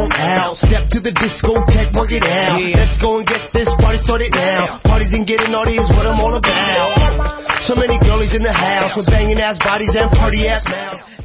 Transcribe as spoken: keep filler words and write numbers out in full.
on out. Step to the discotheque, work it out. Yeah. Let's go and get this party started now. Parties and getting naughty is what I'm all about. So many girlies in the house with banging ass bodies and party ass mouths.